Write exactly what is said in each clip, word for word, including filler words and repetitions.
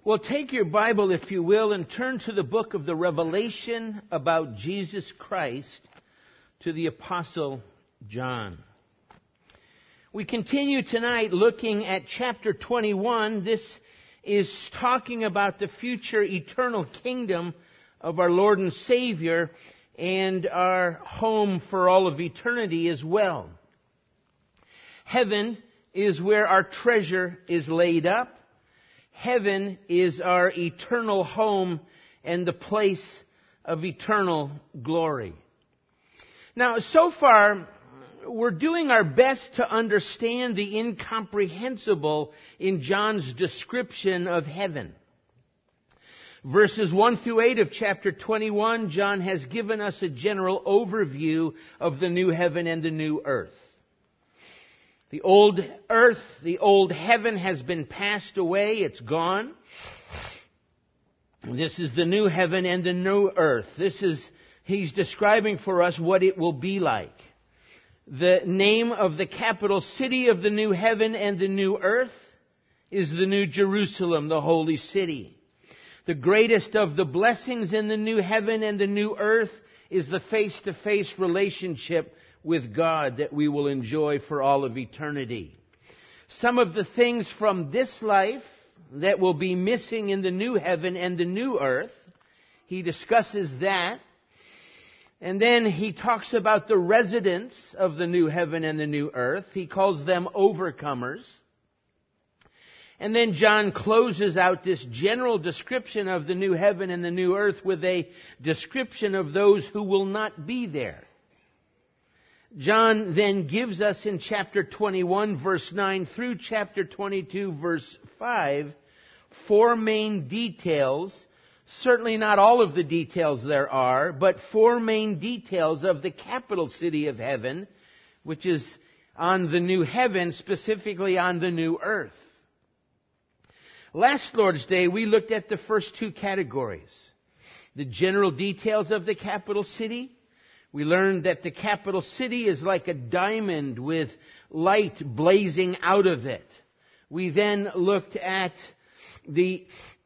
Well, take your Bible, if you will, and turn to the book of the Revelation about Jesus Christ to the Apostle John. We continue tonight looking at chapter twenty-one. This is talking about the future eternal kingdom of our Lord and Savior and our home for all of eternity as well. Heaven is where our treasure is laid up. Heaven is our eternal home and the place of eternal glory. Now, so far, we're doing our best to understand the incomprehensible in John's description of heaven. Verses one through eight of chapter twenty-one, John has given us a general overview of the new heaven and the new earth. The old earth, the old heaven has been passed away. It's gone. This is the new heaven and the new earth. This is, he's describing for us what it will be like. The name of the capital city of the new heaven and the new earth is the New Jerusalem, the holy city. The greatest of the blessings in the new heaven and the new earth is the face-to-face relationship with God that we will enjoy for all of eternity. Some of the things from this life that will be missing in the new heaven and the new earth, he discusses that. And then he talks about the residents of the new heaven and the new earth. He calls them overcomers. And then John closes out this general description of the new heaven and the new earth with a description of those who will not be there. John then gives us in chapter twenty-one, verse nine through chapter twenty-two, verse five, four main details. Certainly not all of the details there are, but four main details of the capital city of heaven, which is on the new heaven, specifically on the new earth. Last Lord's Day, we looked at the first two categories. The general details of the capital city. We learned that the capital city is like a diamond with light blazing out of it. We then looked at the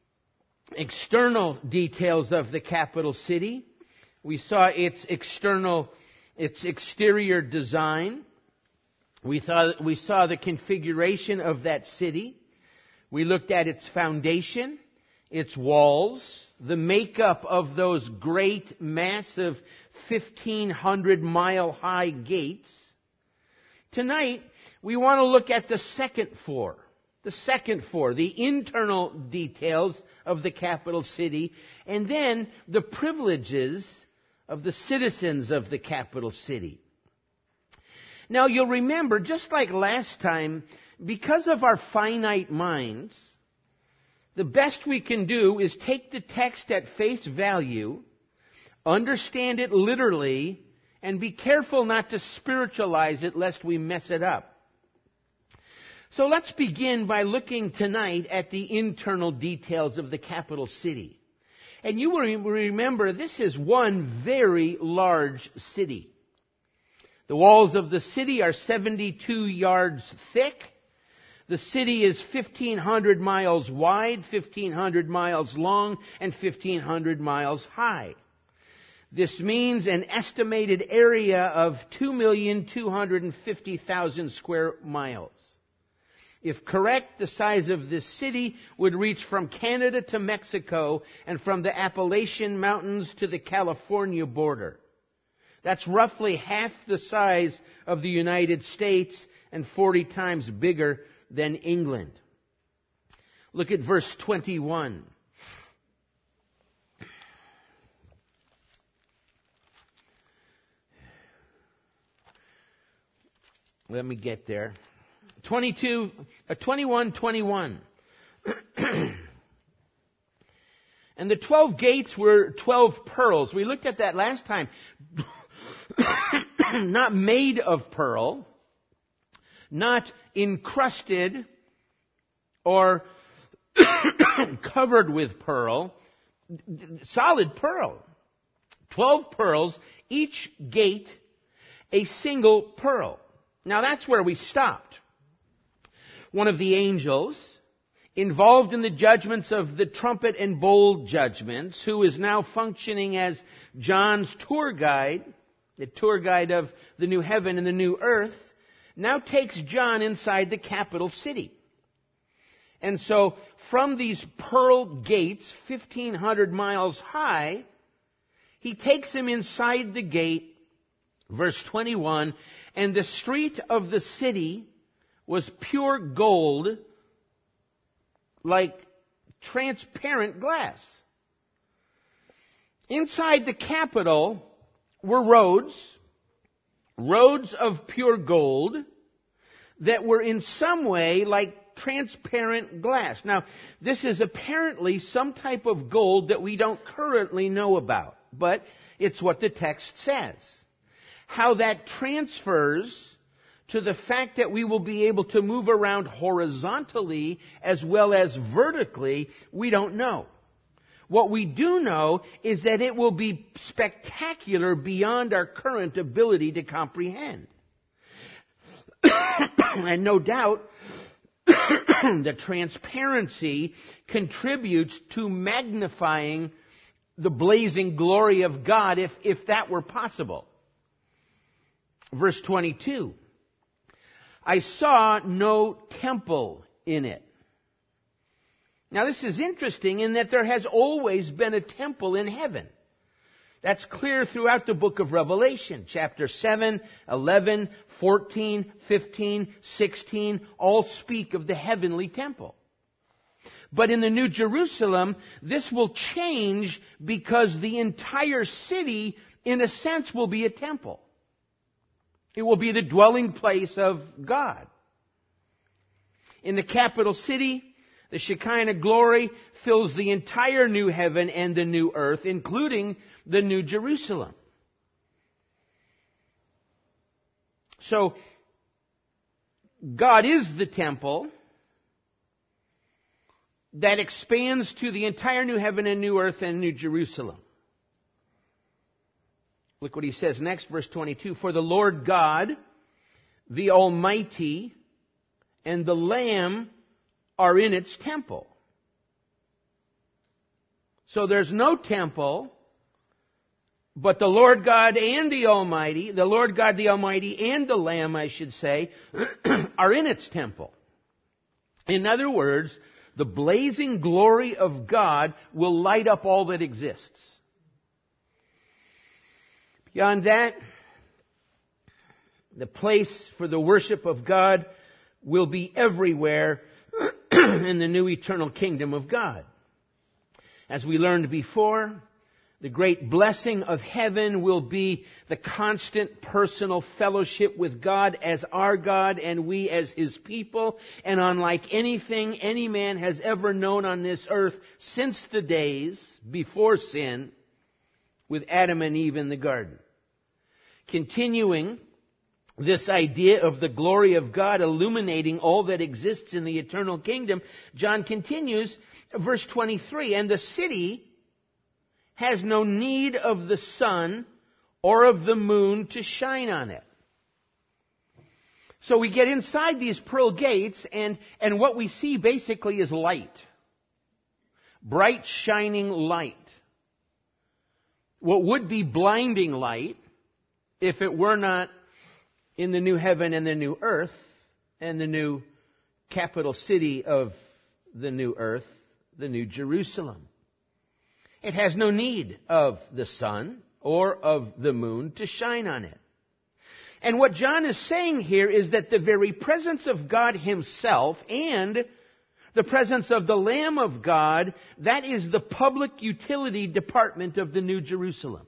external details of the capital city. We saw its external, its exterior design. We thought, we saw the configuration of that city. We looked at its foundation, its walls, the makeup of those great, massive, fifteen hundred mile high gates. Tonight, we want to look at the second four. The second four, the internal details of the capital city, and then the privileges of the citizens of the capital city. Now, you'll remember, just like last time, because of our finite minds, the best we can do is take the text at face value, understand it literally, and be careful not to spiritualize it lest we mess it up. So let's begin by looking tonight at the internal details of the capital city. And you will remember this is one very large city. The walls of the city are seventy-two yards thick. The city is fifteen hundred miles wide, fifteen hundred miles long, and fifteen hundred miles high. This means an estimated area of two million two hundred fifty thousand square miles. If correct, the size of this city would reach from Canada to Mexico and from the Appalachian Mountains to the California border. That's roughly half the size of the United States and forty times bigger than England. Look at verse twenty-one. Let me get there. twenty-two, uh, twenty-one, twenty-one. And the twelve gates were twelve pearls. We looked at that last time. Not made of pearl, not encrusted or covered with pearl, solid pearl. Twelve pearls, each gate a single pearl. Now that's where we stopped. One of the angels involved in the judgments of the trumpet and bowl judgments, who is now functioning as John's tour guide, the tour guide of the new heaven and the new earth, now takes John inside the capital city. And so from these pearl gates, fifteen hundred miles high, he takes him inside the gate, verse twenty-one, and the street of the city was pure gold, like transparent glass. Inside the capital were roads, roads of pure gold that were in some way like transparent glass. Now, this is apparently some type of gold that we don't currently know about, but it's what the text says. How that transfers to the fact that we will be able to move around horizontally as well as vertically, we don't know. What we do know is that it will be spectacular beyond our current ability to comprehend. And no doubt, the transparency contributes to magnifying the blazing glory of God, if, if that were possible. Verse twenty-two. I saw no temple in it. Now this is interesting in that there has always been a temple in heaven. That's clear throughout the book of Revelation. Chapter seven, eleven, fourteen, fifteen, sixteen all speak of the heavenly temple. But in the New Jerusalem, this will change because the entire city, in a sense, will be a temple. It will be the dwelling place of God. In the capital city, the Shekinah glory fills the entire new heaven and the new earth, including the New Jerusalem. So, God is the temple that expands to the entire new heaven and new earth and New Jerusalem. Look what he says next, verse twenty-two. For the Lord God, the Almighty, and the Lamb are in its temple. So there's no temple, but the Lord God and the Almighty, the Lord God the Almighty and the Lamb, I should say, are in its temple. In other words, the blazing glory of God will light up all that exists. Beyond that, the place for the worship of God will be everywhere in the new eternal kingdom of God. As we learned before, the great blessing of heaven will be the constant personal fellowship with God as our God and we as His people. And unlike anything any man has ever known on this earth since the days before sin, with Adam and Eve in the garden. Continuing this idea of the glory of God illuminating all that exists in the eternal kingdom, John continues, verse twenty-three, and the city has no need of the sun or of the moon to shine on it. So we get inside these pearl gates, and, and what we see basically is light. Bright, shining light. What would be blinding light if it were not in the new heaven and the new earth and the new capital city of the new earth, the New Jerusalem. It has no need of the sun or of the moon to shine on it. And what John is saying here is that the very presence of God Himself and the presence of the Lamb of God, that is the public utility department of the New Jerusalem.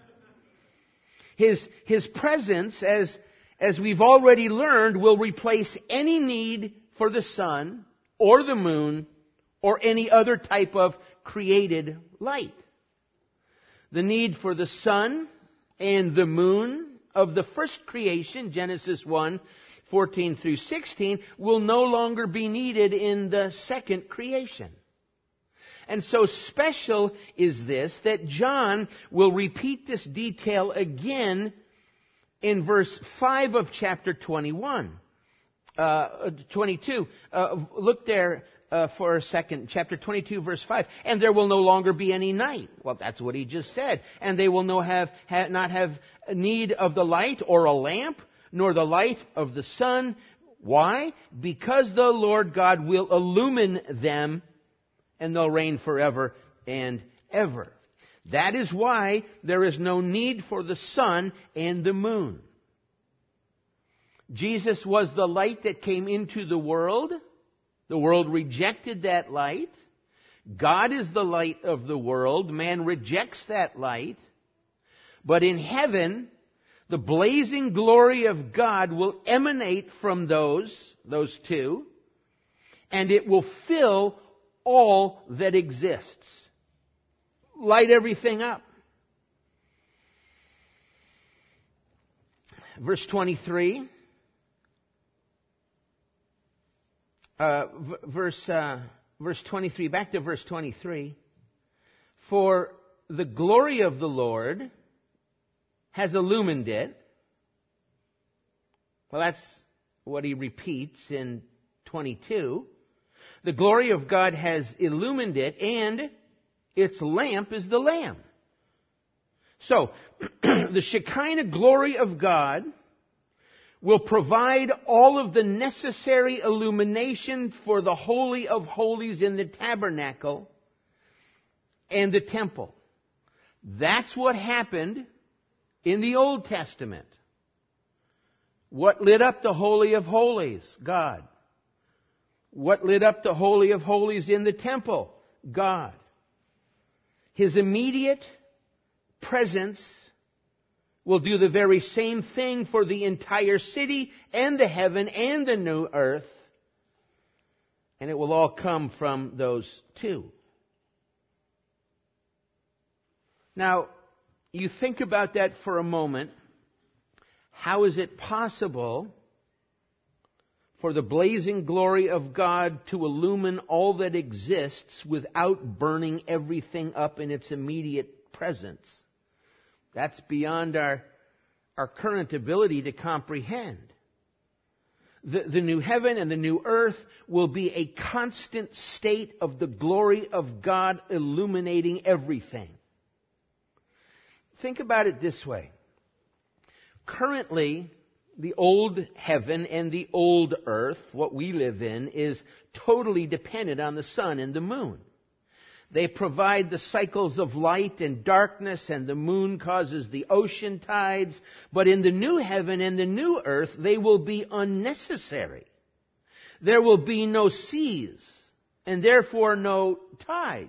His, his presence, as, as we've already learned, will replace any need for the sun or the moon or any other type of created light. The need for the sun and the moon of the first creation, Genesis one, fourteen through sixteen, will no longer be needed in the second creation. And so special is this that John will repeat this detail again in verse five of chapter twenty-one, uh, twenty-two. Uh, look there. uh, for a second. Chapter twenty-two, verse five. And there will no longer be any night. Well, that's what he just said. And they will no have, ha, not have need of the light or a lamp, nor the light of the sun. Why? Because the Lord God will illumine them, and they'll reign forever and ever. That is why there is no need for the sun and the moon. Jesus was the light that came into the world. The world rejected that light. God is the light of the world. Man rejects that light. But in heaven, the blazing glory of God will emanate from those, those two, and it will fill all that exists. Light everything up. Verse twenty-three. Uh, v- verse, uh, verse twenty-three. Back to verse twenty-three. For the glory of the Lord has illumined it. Well, that's what he repeats in twenty-two. The glory of God has illumined it, and its lamp is the Lamb. So, the Shekinah glory of God will provide all of the necessary illumination for the Holy of Holies in the tabernacle and the temple. That's what happened in the Old Testament. What lit up the Holy of Holies? God. What lit up the Holy of Holies in the temple? God. His immediate presence will do the very same thing for the entire city and the heaven and the new earth. And it will all come from those two. Now, you think about that for a moment. How is it possible for the blazing glory of God to illumine all that exists without burning everything up in its immediate presence? That's beyond our, our current ability to comprehend. The, the new heaven and the new earth will be a constant state of the glory of God illuminating everything. Think about it this way. Currently, the old heaven and the old earth, what we live in, is totally dependent on the sun and the moon. They provide the cycles of light and darkness, and the moon causes the ocean tides. But in the new heaven and the new earth, they will be unnecessary. There will be no seas, and therefore no tides.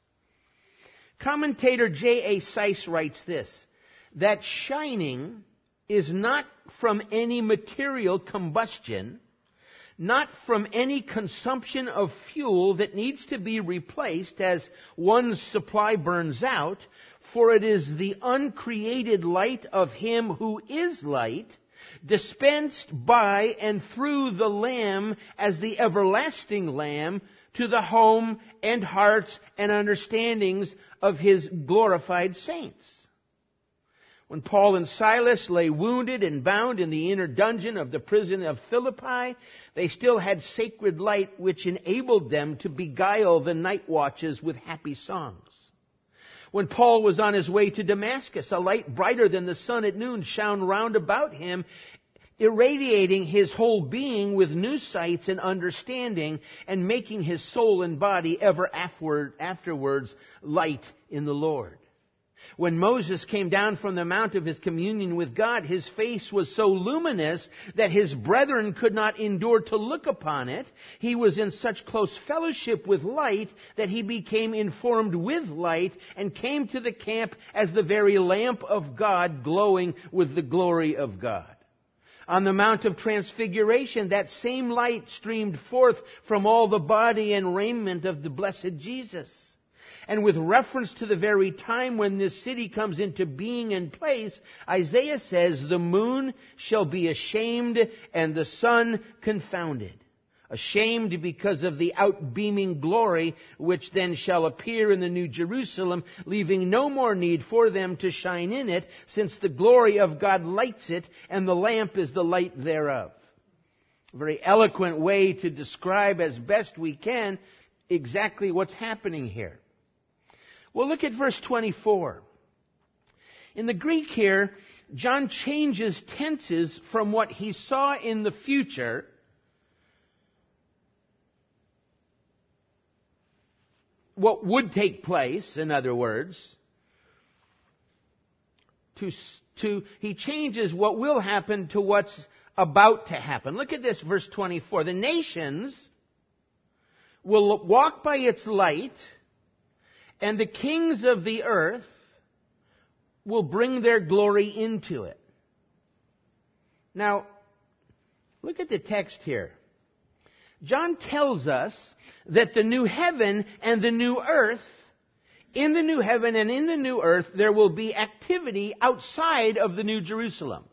Commentator J A Seiss writes this, that shining is not from any material combustion, not from any consumption of fuel that needs to be replaced as one's supply burns out, for it is the uncreated light of Him who is light, dispensed by and through the Lamb as the everlasting Lamb to the home and hearts and understandings of His glorified saints. When Paul and Silas lay wounded and bound in the inner dungeon of the prison of Philippi, they still had sacred light which enabled them to beguile the night watches with happy songs. When Paul was on his way to Damascus, a light brighter than the sun at noon shone round about him, irradiating his whole being with new sights and understanding, and making his soul and body ever afterward, afterwards light in the Lord. When Moses came down from the mount of his communion with God, his face was so luminous that his brethren could not endure to look upon it. He was in such close fellowship with light that he became informed with light and came to the camp as the very lamp of God glowing with the glory of God. On the Mount of Transfiguration, that same light streamed forth from all the body and raiment of the blessed Jesus. And with reference to the very time when this city comes into being and place, Isaiah says, the moon shall be ashamed and the sun confounded. Ashamed because of the outbeaming glory which then shall appear in the New Jerusalem, leaving no more need for them to shine in it, since the glory of God lights it, and the lamp is the light thereof. A very eloquent way to describe as best we can exactly what's happening here. Well, look at verse twenty-four. In the Greek here, John changes tenses from what he saw in the future what would take place, in other words, to, to, he changes what will happen to what's about to happen. Look at this, verse twenty-four. The nations will walk by its light, and the kings of the earth will bring their glory into it. Now, look at the text here. John tells us that the new heaven and the new earth, in the new heaven and in the new earth, there will be activity outside of the New Jerusalem.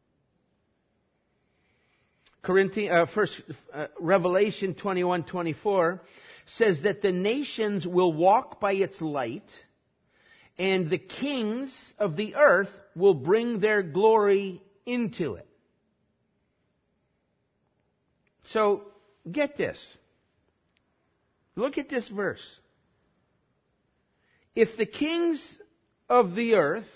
Corinthians, uh, first, uh, Revelation twenty-one twenty-four says that the nations will walk by its light, and the kings of the earth will bring their glory into it. So, get this. Look at this verse. If the kings of the earth,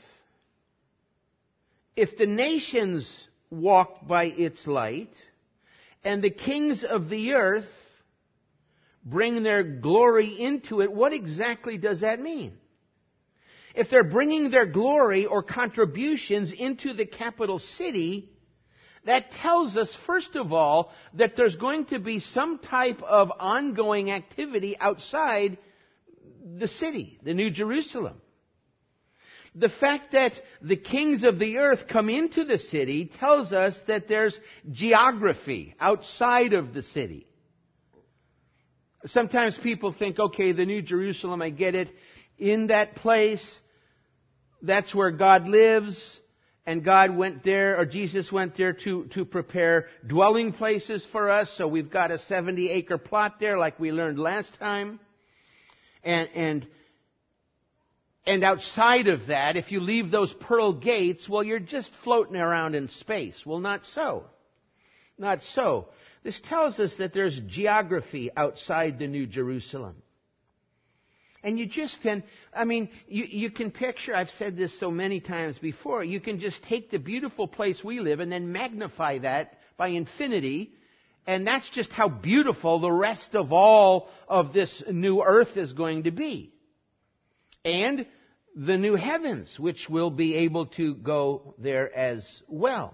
if the nations walk by its light, and the kings of the earth bring their glory into it, what exactly does that mean? If they're bringing their glory or contributions into the capital city, that tells us, first of all, that there's going to be some type of ongoing activity outside the city, the New Jerusalem. The fact that the kings of the earth come into the city tells us that there's geography outside of the city. Sometimes people think, okay, the New Jerusalem, I get it. In that place, that's where God lives. And God went there, or Jesus went there to, to prepare dwelling places for us. So we've got a seventy acre plot there like we learned last time. And, and, and outside of that, if you leave those pearl gates, well, you're just floating around in space. Well, not so. Not so. This tells us that there's geography outside the New Jerusalem. And you just can, I mean, you, you can picture, I've said this so many times before, you can just take the beautiful place we live and then magnify that by infinity, and that's just how beautiful the rest of all of this new earth is going to be. And the new heavens, which will be able to go there as well.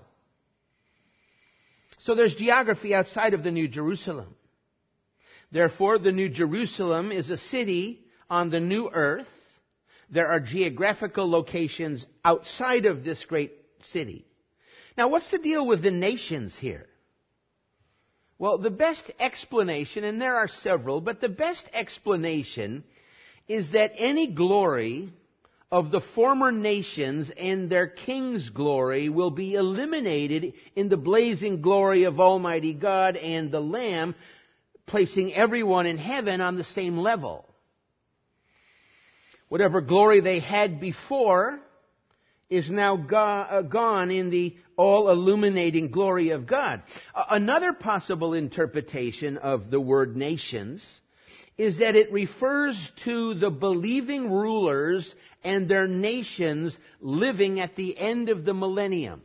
So there's geography outside of the New Jerusalem. Therefore, the New Jerusalem is a city on the new earth. There are geographical locations outside of this great city. Now, what's the deal with the nations here? Well, the best explanation, and there are several, but the best explanation is that any glory of the former nations and their king's glory will be eliminated in the blazing glory of Almighty God and the Lamb, placing everyone in heaven on the same level. Whatever glory they had before is now go- uh, gone in the all-illuminating glory of God. Uh, another possible interpretation of the word nations is that it refers to the believing rulers and their nations living at the end of the millennium.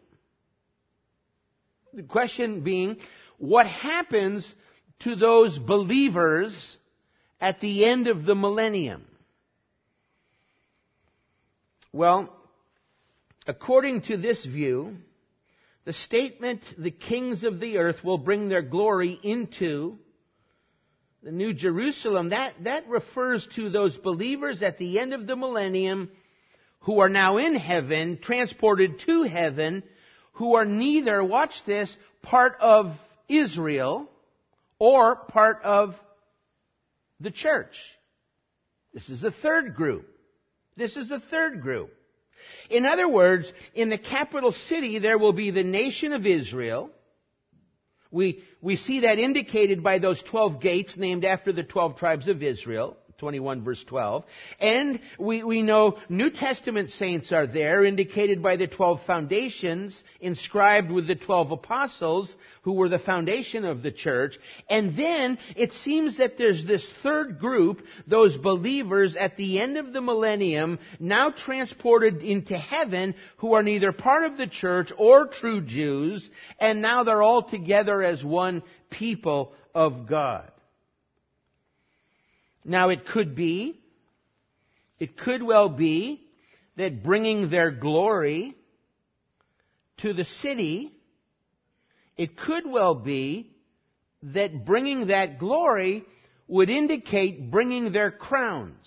The question being, what happens to those believers at the end of the millennium? Well, according to this view, the statement, the kings of the earth will bring their glory into the New Jerusalem, that, that refers to those believers at the end of the millennium who are now in heaven, transported to heaven, who are neither, watch this, part of Israel or part of the church. This is the third group. This is the third group. In other words, in the capital city, there will be the nation of Israel. We, we see that indicated by those twelve gates named after the twelve tribes of Israel, twenty-one verse twelve. And we, we know New Testament saints are there, indicated by the twelve foundations, inscribed with the twelve apostles, who were the foundation of the church. And then it seems that there's this third group, those believers at the end of the millennium, now transported into heaven, who are neither part of the church or true Jews, and now they're all together as one people of God. Now it could be, it could well be, that bringing their glory to the city, it could well be that bringing that glory would indicate bringing their crowns.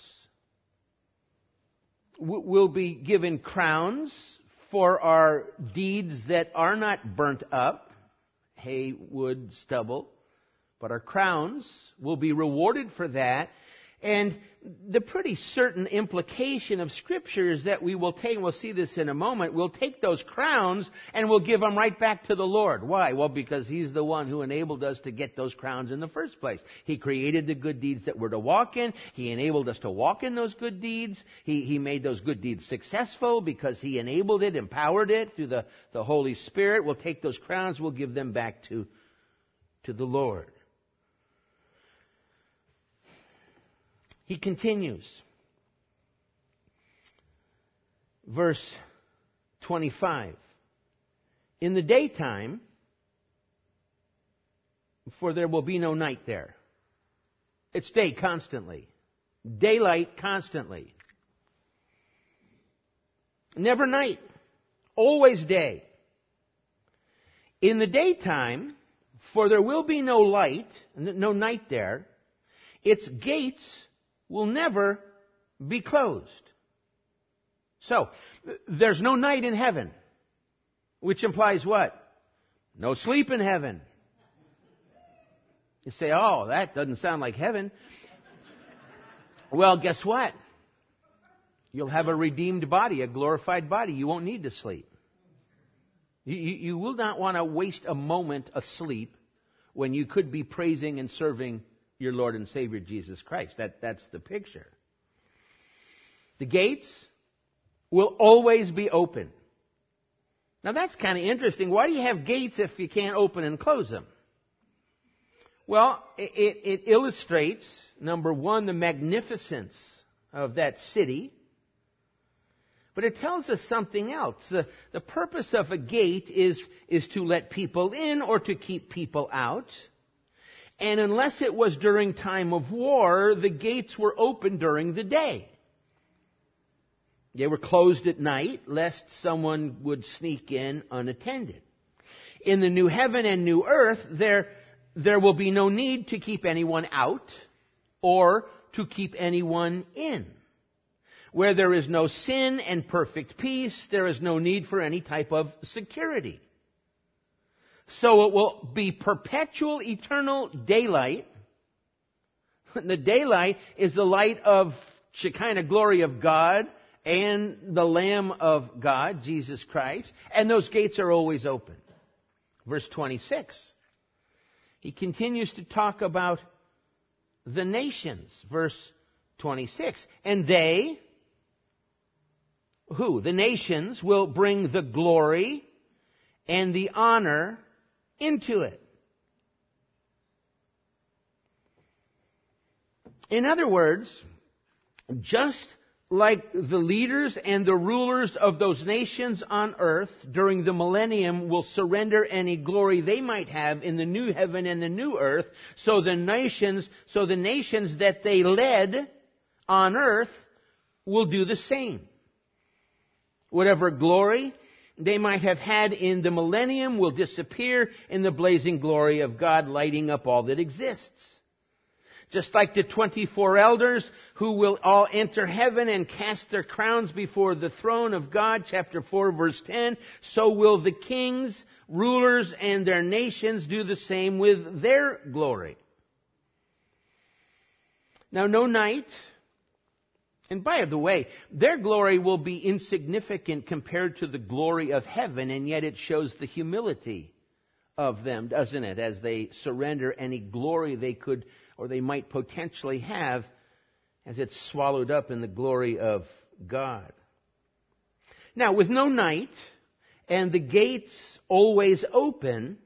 We'll be given crowns for our deeds that are not burnt up, hay, wood, stubble, but our crowns will be rewarded for that. And the pretty certain implication of Scripture is that we will take, and we'll see this in a moment, we'll take those crowns and we'll give them right back to the Lord. Why? Well, because He's the one who enabled us to get those crowns in the first place. He created the good deeds that we're to walk in. He enabled us to walk in those good deeds. He, he made those good deeds successful because He enabled it, empowered it through the, the Holy Spirit. We'll take those crowns, we'll give them back to, to the Lord. He continues. Verse twenty-five. In the daytime, for there will be no night there. It's day constantly. Daylight constantly. Never night. Always day. In the daytime, for there will be no light, no night there, its gates will never be closed. So, there's no night in heaven, which implies what? No sleep in heaven. You say, oh, that doesn't sound like heaven. Well, guess what? You'll have a redeemed body, a glorified body. You won't need to sleep. You, you, you will not want to waste a moment asleep when you could be praising and serving your Lord and Savior Jesus Christ. That, that's the picture. The gates will always be open. Now that's kind of interesting. Why do you have gates if you can't open and close them? Well, it, it illustrates, number one, the magnificence of that city. But it tells us something else. The, the purpose of a gate is, is to let people in or to keep people out. And unless it was during time of war, the gates were open during the day. They were closed at night, lest someone would sneak in unattended. In the new heaven and new earth, there, there will be no need to keep anyone out or to keep anyone in. Where there is no sin and perfect peace, there is no need for any type of security. So it will be perpetual, eternal daylight. The daylight is the light of Shekinah glory of God and the Lamb of God, Jesus Christ. And those gates are always open. Verse twenty-six. He continues to talk about the nations. Verse twenty-six. And they, who? The nations will bring the glory and the honor into it. In other words, just like the leaders and the rulers of those nations on earth during the millennium will surrender any glory they might have in the new heaven and the new earth, so the nations, so the nations that they led on earth will do the same. Whatever glory they might have had in the millennium will disappear in the blazing glory of God lighting up all that exists. Just like the twenty-four elders who will all enter heaven and cast their crowns before the throne of God, chapter four, verse ten, so will the kings, rulers, and their nations do the same with their glory. Now, no night. And by the way, their glory will be insignificant compared to the glory of heaven, and yet it shows the humility of them, doesn't it? As they surrender any glory they could or they might potentially have as it's swallowed up in the glory of God. Now, with no night and the gates always open,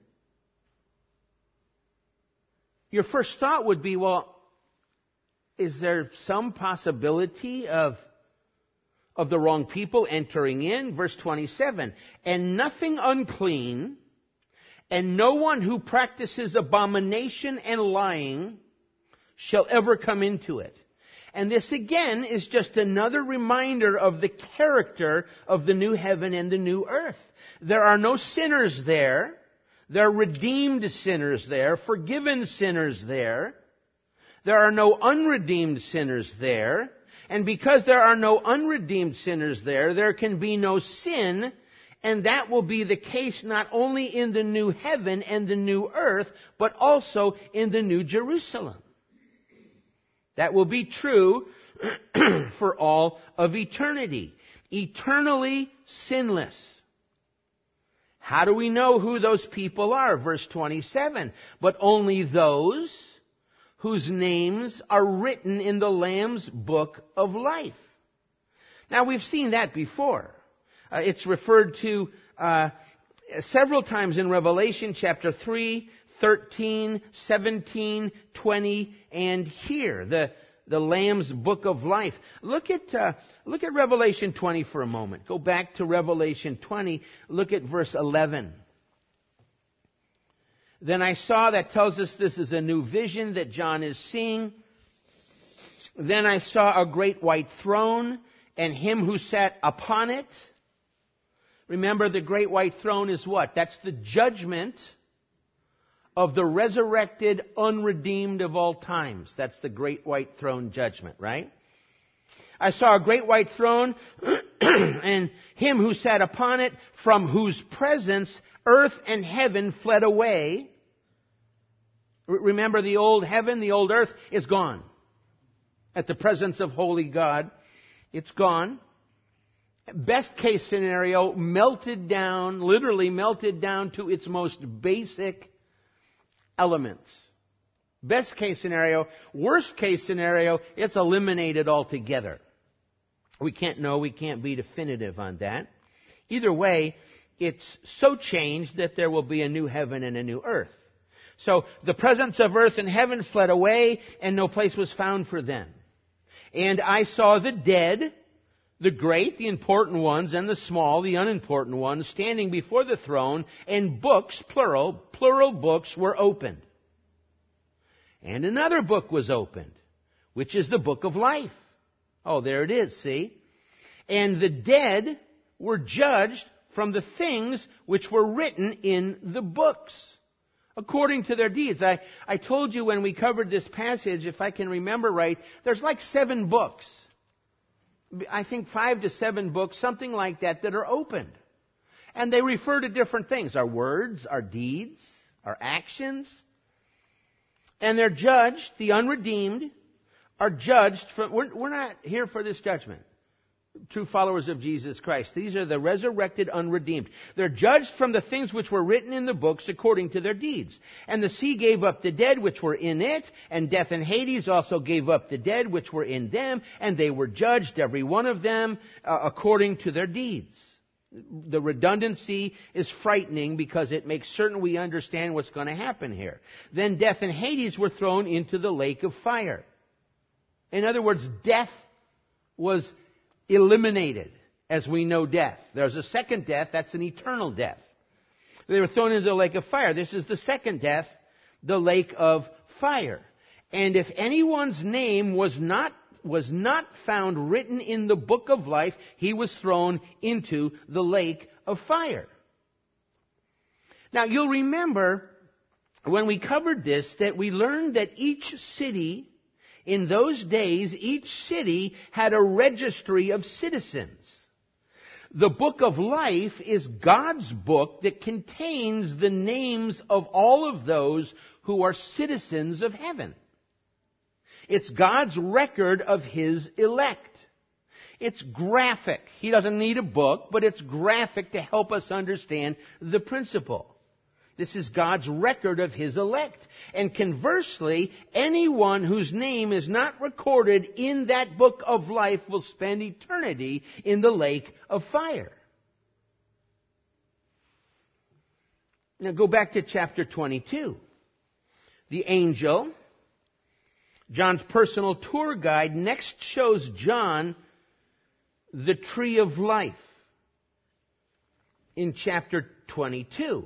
your first thought would be, well, is there some possibility of, of the wrong people entering in? Verse twenty-seven, and nothing unclean, and no one who practices abomination and lying shall ever come into it. And this again is just another reminder of the character of the new heaven and the new earth. There are no sinners there. There are redeemed sinners there, forgiven sinners there. There are no unredeemed sinners there. And because there are no unredeemed sinners there, there can be no sin. And that will be the case not only in the new heaven and the new earth, but also in the new Jerusalem. That will be true for all of eternity. Eternally sinless. How do we know who those people are? Verse twenty-seven. But only those whose names are written in the Lamb's book of life. Now, we've seen that before. Uh, it's referred to uh, several times in Revelation chapter three, thirteen, seventeen, twenty, and here, the, the Lamb's book of life. Look at, uh, look at Revelation twenty for a moment. Go back to Revelation twenty. Look at verse eleven. Then I saw, that tells us this is a new vision that John is seeing. Then I saw a great white throne and him who sat upon it. Remember, the great white throne is what? That's the judgment of the resurrected, unredeemed of all times. That's the great white throne judgment, right? I saw a great white throne and him who sat upon it, from whose presence earth and heaven fled away. Remember, the old heaven, the old earth is gone. At the presence of holy God, it's gone. Best case scenario, melted down, literally melted down to its most basic elements. Best case scenario. Worst case scenario, it's eliminated altogether. We can't know, we can't be definitive on that. Either way, it's so changed that there will be a new heaven and a new earth. So the presence of earth and heaven fled away, and no place was found for them. And I saw the dead, the great, the important ones, and the small, the unimportant ones, standing before the throne, and books, plural, plural books were opened. And another book was opened, which is the book of life. Oh, there it is, see? And the dead were judged from the things which were written in the books, according to their deeds. I, I told you when we covered this passage, if I can remember right, there's like seven books. I think five to seven books, something like that, that are opened. And they refer to different things, our words, our deeds, our actions. And they're judged, the unredeemed are judged from, we're, we're not here for this judgment. True followers of Jesus Christ. These are the resurrected unredeemed. They're judged from the things which were written in the books according to their deeds. And the sea gave up the dead which were in it, and death and Hades also gave up the dead which were in them, and they were judged, every one of them, uh, according to their deeds. The redundancy is frightening because it makes certain we understand what's going to happen here. Then death and Hades were thrown into the lake of fire. In other words, death was eliminated, as we know death. There's a second death, that's an eternal death. They were thrown into the lake of fire. This is the second death, the lake of fire. And if anyone's name was not was not found written in the book of life, he was thrown into the lake of fire. Now, you'll remember when we covered this that we learned that each city, in those days, each city had a registry of citizens. The book of life is God's book that contains the names of all of those who are citizens of heaven. It's God's record of His elect. It's graphic. He doesn't need a book, but it's graphic to help us understand the principle. This is God's record of His elect. And conversely, anyone whose name is not recorded in that book of life will spend eternity in the lake of fire. Now go back to chapter twenty-two. The angel, John's personal tour guide, next shows John the tree of life in chapter twenty-two.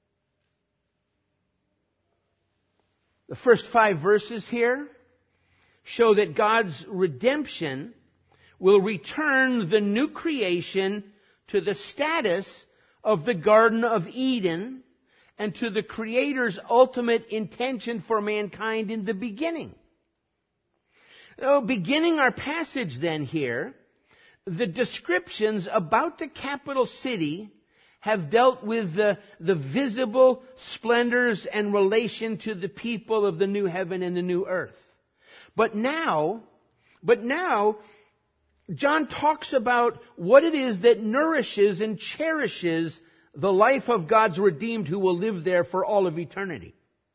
The first five verses here show that God's redemption will return the new creation to the status of the Garden of Eden and to the Creator's ultimate intention for mankind in the beginning. So, beginning our passage then here, the descriptions about the capital city have dealt with the, the visible splendors and relation to the people of the new heaven and the new earth. But now, but now, John talks about what it is that nourishes and cherishes the life of God's redeemed who will live there for all of eternity.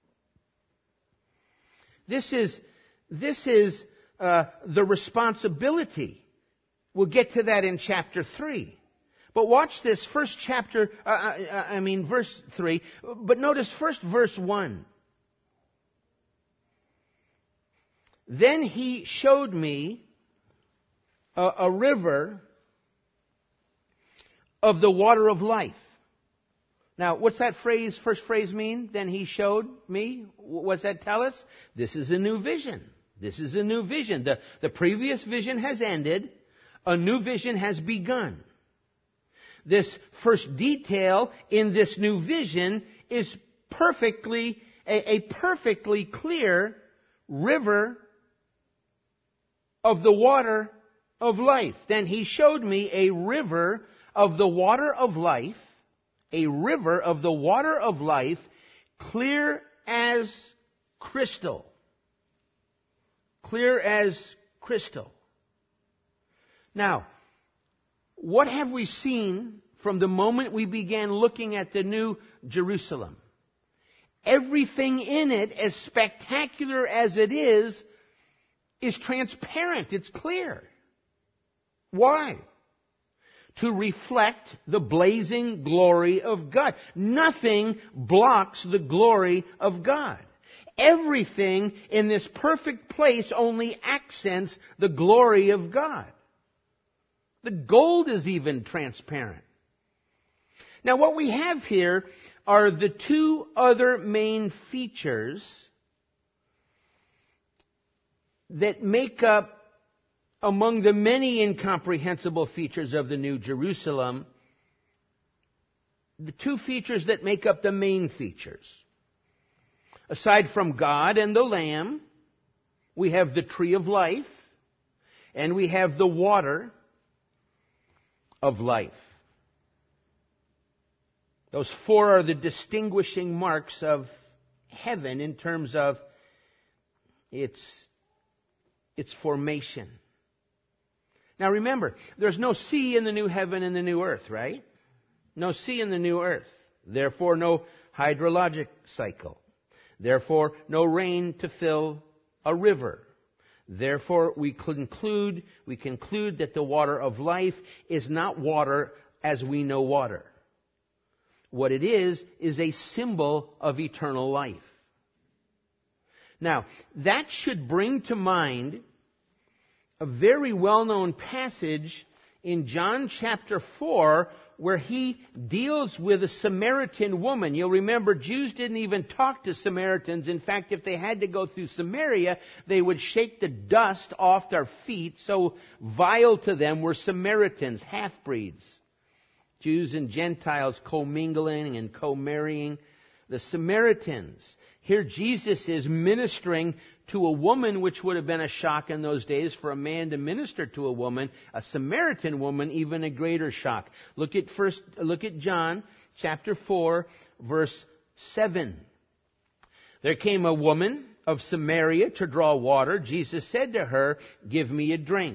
This is, this is uh, the responsibility. We'll get to that in chapter three. But watch this first chapter, uh, I, I mean verse three, but notice first verse one. Then he showed me a, a river of the water of life. Now, what's that phrase, first phrase mean? Then he showed me. What's that tell us? This is a new vision. This is a new vision. The, the previous vision has ended. A new vision has begun. This first detail in this new vision is perfectly, a, a perfectly clear river of the water of life. Then he showed me a river of the water of life, a river of the water of life, clear as crystal. Clear as crystal. Now, what have we seen from the moment we began looking at the New Jerusalem? Everything in it, as spectacular as it is, is transparent. It's clear. Why? To reflect the blazing glory of God. Nothing blocks the glory of God. Everything in this perfect place only accents the glory of God. The gold is even transparent. Now what we have here are the two other main features that make up, among the many incomprehensible features of the New Jerusalem, the two features that make up the main features. Aside from God and the Lamb, we have the tree of life, and we have the water of life. Those four are the distinguishing marks of heaven in terms of its, its formation. Now remember, there's no sea in the new heaven and the new earth, right? No sea in the new earth. Therefore, no hydrologic cycle. Therefore, no rain to fill a river. Therefore, we conclude, we conclude that the water of life is not water as we know water. What it is, is a symbol of eternal life. Now, that should bring to mind a very well-known passage in John chapter four where he deals with a Samaritan woman. You'll remember Jews didn't even talk to Samaritans. In fact, if they had to go through Samaria, they would shake the dust off their feet. So vile to them were Samaritans, half-breeds. Jews and Gentiles commingling and co-marrying. The Samaritans. Here Jesus is ministering to a woman, which would have been a shock in those days for a man to minister to a woman. A Samaritan woman, even a greater shock. Look at first, look at John chapter four, verse seven. There came a woman of Samaria to draw water. Jesus said to her, "Give me a drink."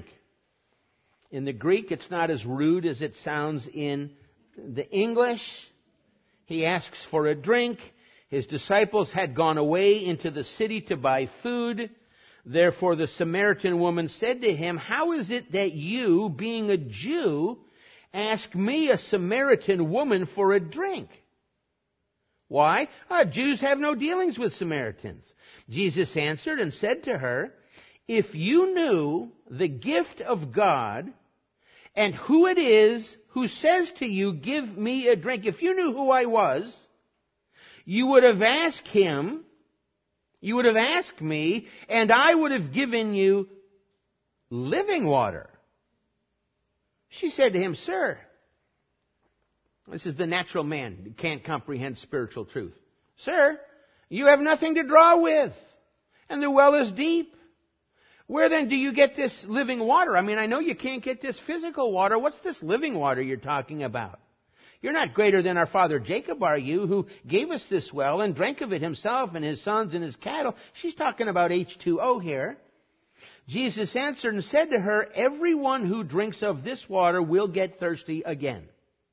In the Greek, it's not as rude as it sounds in the English. He asks for a drink. His disciples had gone away into the city to buy food. Therefore the Samaritan woman said to him, "How is it that you, being a Jew, ask me, a Samaritan woman, for a drink?" Why? Uh, Jews have no dealings with Samaritans. Jesus answered and said to her, "If you knew the gift of God and who it is who says to you, 'Give me a drink,' if you knew who I was, you would have asked him, you would have asked me, and I would have given you living water." She said to him, "Sir," this is the natural man who can't comprehend spiritual truth, "Sir, you have nothing to draw with, and the well is deep. Where then do you get this living water? I mean, I know you can't get this physical water. What's this living water you're talking about? You're not greater than our father Jacob, are you, who gave us this well and drank of it himself and his sons and his cattle?" She's talking about H two O here. Jesus answered and said to her, "Everyone who drinks of this water will get thirsty again."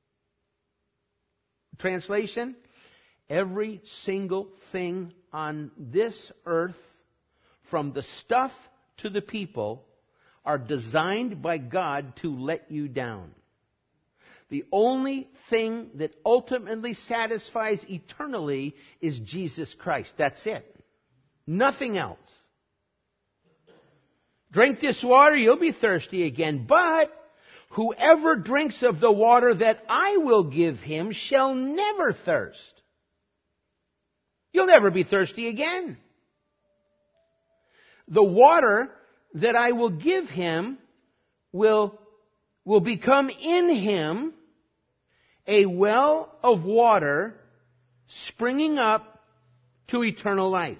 Translation: every single thing on this earth, from the stuff to the people, are designed by God to let you down. The only thing that ultimately satisfies eternally is Jesus Christ. That's it. Nothing else. Drink this water, you'll be thirsty again. But whoever drinks of the water that I will give him shall never thirst. You'll never be thirsty again. The water that I will give him will, will become in him a well of water springing up to eternal life.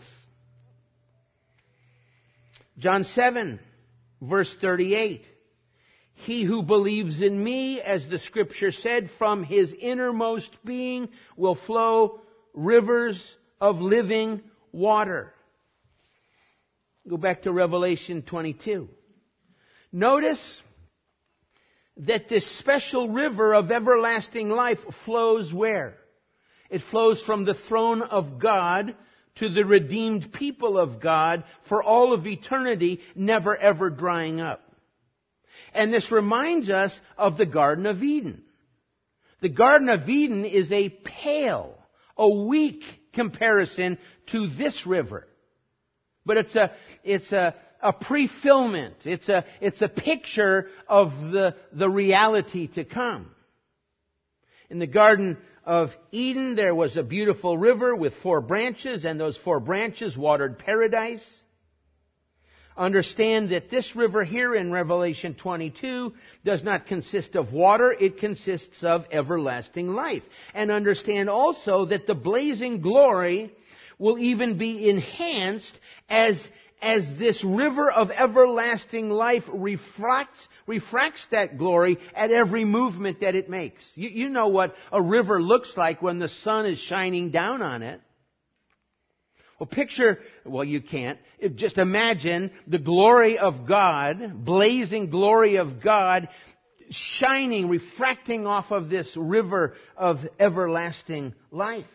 John seven, verse thirty-eight. He who believes in me, as the Scripture said, from his innermost being will flow rivers of living water. Go back to Revelation twenty-two. Notice that this special river of everlasting life flows where? It flows from the throne of God to the redeemed people of God for all of eternity, never ever drying up. And this reminds us of the Garden of Eden. The Garden of Eden is a pale, a weak comparison to this river. But it's a, it's a, a pre-fulfillment. It's a, it's a picture of the, the reality to come. In the Garden of Eden, there was a beautiful river with four branches, and those four branches watered paradise. Understand that this river here in Revelation twenty-two does not consist of water, it consists of everlasting life. And understand also that the blazing glory will even be enhanced as, as this river of everlasting life refracts, refracts that glory at every movement that it makes. You, you know what a river looks like when the sun is shining down on it. Well, picture, well, you can't. Just imagine the glory of God, blazing glory of God, shining, refracting off of this river of everlasting life.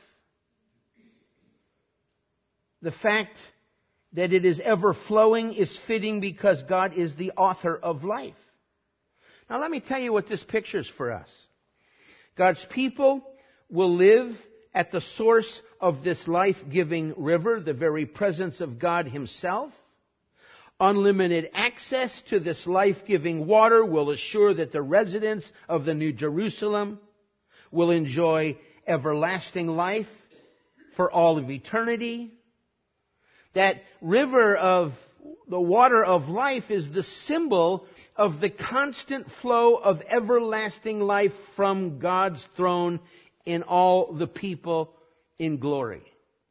The fact that it is ever flowing is fitting because God is the author of life. Now let me tell you what this pictures for us. God's people will live at the source of this life-giving river, the very presence of God Himself. Unlimited access to this life-giving water will assure that the residents of the New Jerusalem will enjoy everlasting life for all of eternity. That river of the water of life is the symbol of the constant flow of everlasting life from God's throne in all the people in glory.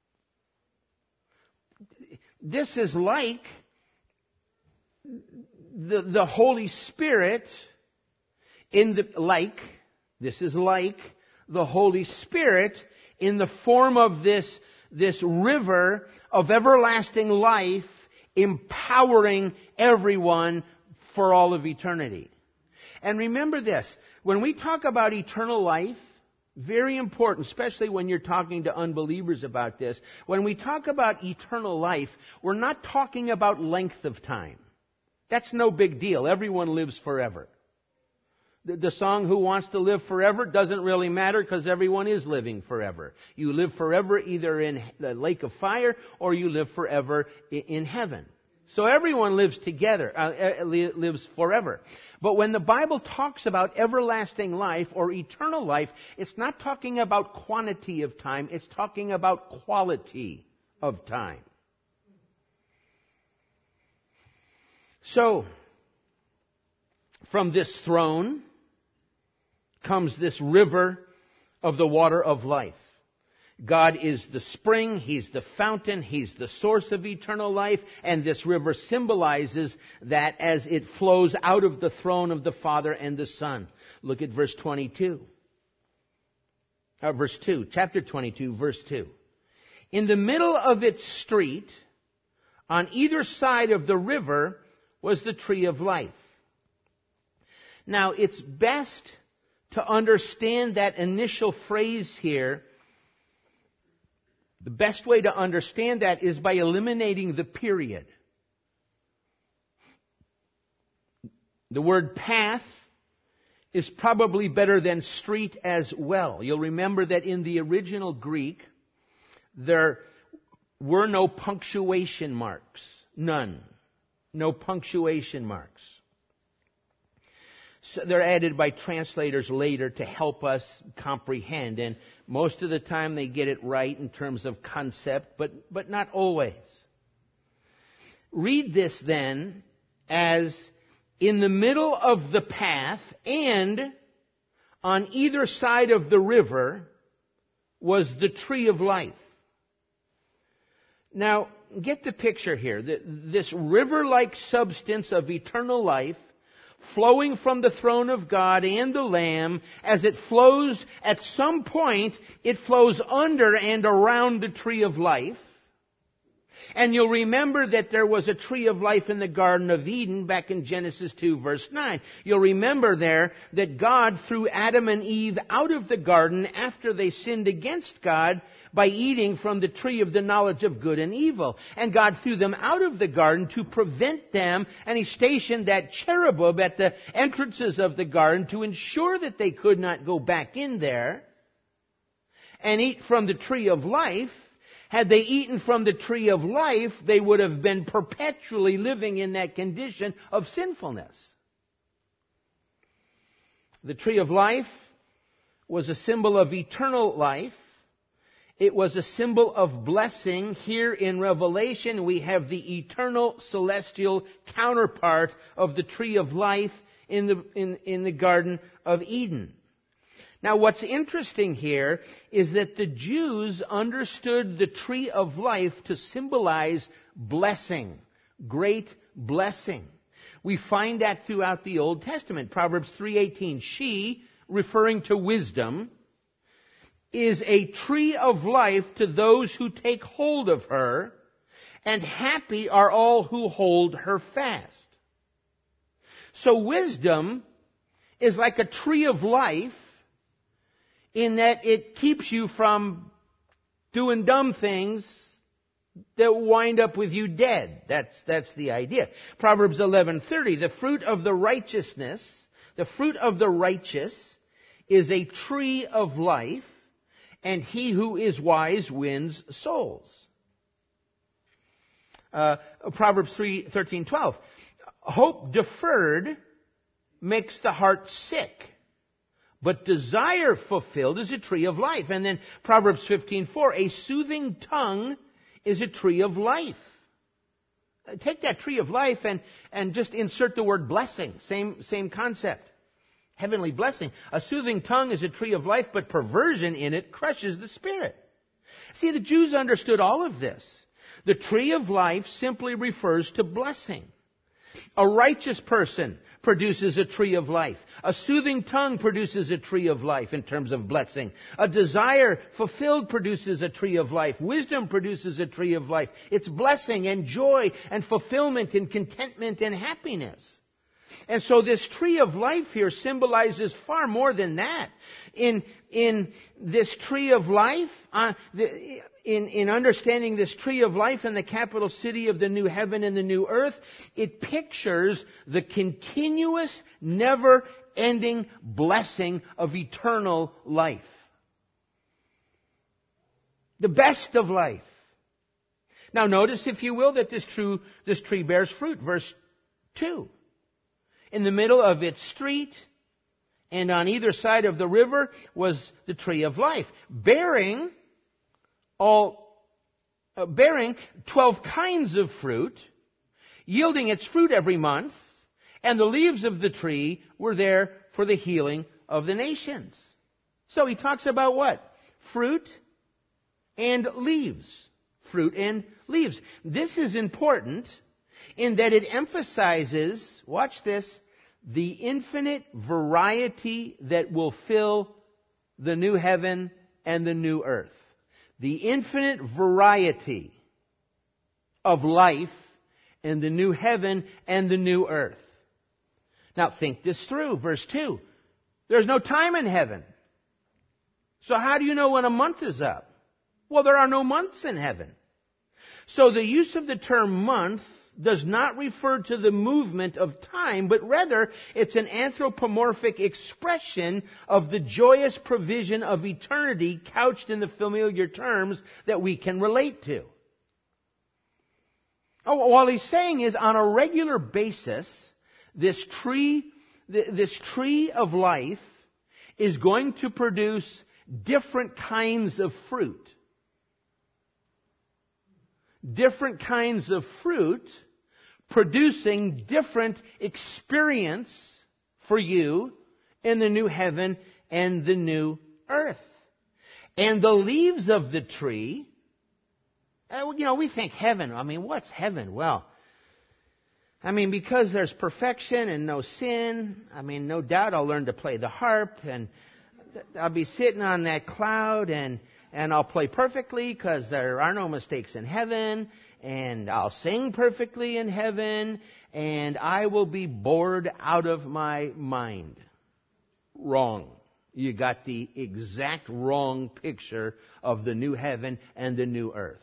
This is like the, the Holy Spirit in the, like, this is like the Holy Spirit in the form of this, this river of everlasting life empowering everyone for all of eternity. And remember this, when we talk about eternal life, Very important, especially when you're talking to unbelievers about this. When we talk about eternal life, we're not talking about length of time. That's no big deal. Everyone lives forever. The, the song, Who Wants to Live Forever, doesn't really matter because everyone is living forever. You live forever either in the lake of fire or you live forever in, in heaven. So everyone lives together, uh, lives forever. But when the Bible talks about everlasting life or eternal life, it's not talking about quantity of time, it's talking about quality of time. So, from this throne comes this river of the water of life. God is the spring, He's the fountain, He's the source of eternal life, and this river symbolizes that as it flows out of the throne of the Father and the Son. Look at verse twenty-two. Uh, verse two, chapter twenty-two, verse two. In the middle of its street, on either side of the river, was the tree of life. Now, it's best to understand that initial phrase here. The best way to understand that is by eliminating the period. The word path is probably better than street as well. You'll remember that in the original Greek, there were no punctuation marks. None. No punctuation marks. So they're added by translators later to help us comprehend. And most of the time they get it right in terms of concept, but, but not always. Read this then as in the middle of the path and on either side of the river was the tree of life. Now, get the picture here. This river-like substance of eternal life flowing from the throne of God and the Lamb, as it flows, at some point, it flows under and around the tree of life. And you'll remember that there was a tree of life in the Garden of Eden back in Genesis two verse nine. You'll remember there that God threw Adam and Eve out of the garden after they sinned against God by eating from the tree of the knowledge of good and evil. And God threw them out of the garden to prevent them, and He stationed that cherubim at the entrances of the garden to ensure that they could not go back in there and eat from the tree of life. Had they eaten from the tree of life, they would have been perpetually living in that condition of sinfulness. The tree of life was a symbol of eternal life. It was a symbol of blessing. Here in Revelation, we have the eternal celestial counterpart of the tree of life in the, in, in the Garden of Eden. Now, what's interesting here is that the Jews understood the tree of life to symbolize blessing, great blessing. We find that throughout the Old Testament. Proverbs three eighteen, she, referring to wisdom, is a tree of life to those who take hold of her, and happy are all who hold her fast. So wisdom is like a tree of life in that it keeps you from doing dumb things that wind up with you dead. That's, that's the idea. Proverbs eleven thirty, the fruit of the righteousness, the fruit of the righteous is a tree of life, and he who is wise wins souls. Uh, Proverbs three thirteen twelve, hope deferred makes the heart sick, but desire fulfilled is a tree of life. And then Proverbs fifteen four, a soothing tongue is a tree of life. Take that tree of life and, and just insert the word blessing. Same, same concept. Heavenly blessing. A soothing tongue is a tree of life, but perversion in it crushes the spirit. See, the Jews understood all of this. The tree of life simply refers to blessing. A righteous person produces a tree of life. A soothing tongue produces a tree of life in terms of blessing. A desire fulfilled produces a tree of life. Wisdom produces a tree of life. It's blessing and joy and fulfillment and contentment and happiness. And so this tree of life here symbolizes far more than that. In, in this tree of life, uh, the, in, in understanding this tree of life in the capital city of the new heaven and the new earth, it pictures the continuous, never-ending blessing of eternal life. The best of life. Now notice, if you will, that this true, this tree bears fruit. Verse two. In the middle of its street and on either side of the river was the tree of life, bearing all, uh, bearing twelve kinds of fruit, yielding its fruit every month, and the leaves of the tree were there for the healing of the nations. So he talks about what? Fruit and leaves. Fruit and leaves. This is important in that it emphasizes, watch this, the infinite variety that will fill the new heaven and the new earth. The infinite variety of life in the new heaven and the new earth. Now think this through. Verse two. There's no time in heaven. So how do you know when a month is up? Well, there are no months in heaven. So the use of the term month does not refer to the movement of time, but rather it's an anthropomorphic expression of the joyous provision of eternity couched in the familiar terms that we can relate to. Oh, all he's saying is, on a regular basis, this tree, this tree of life is going to produce different kinds of fruit. Different kinds of fruit producing different experience for you in the new heaven and the new earth. And the leaves of the tree, uh, you know, we think heaven. I mean, what's heaven? Well, I mean, because there's perfection and no sin, I mean, no doubt I'll learn to play the harp and I'll be sitting on that cloud and And I'll play perfectly because there are no mistakes in heaven. And I'll sing perfectly in heaven. And I will be bored out of my mind. Wrong. You got the exact wrong picture of the new heaven and the new earth.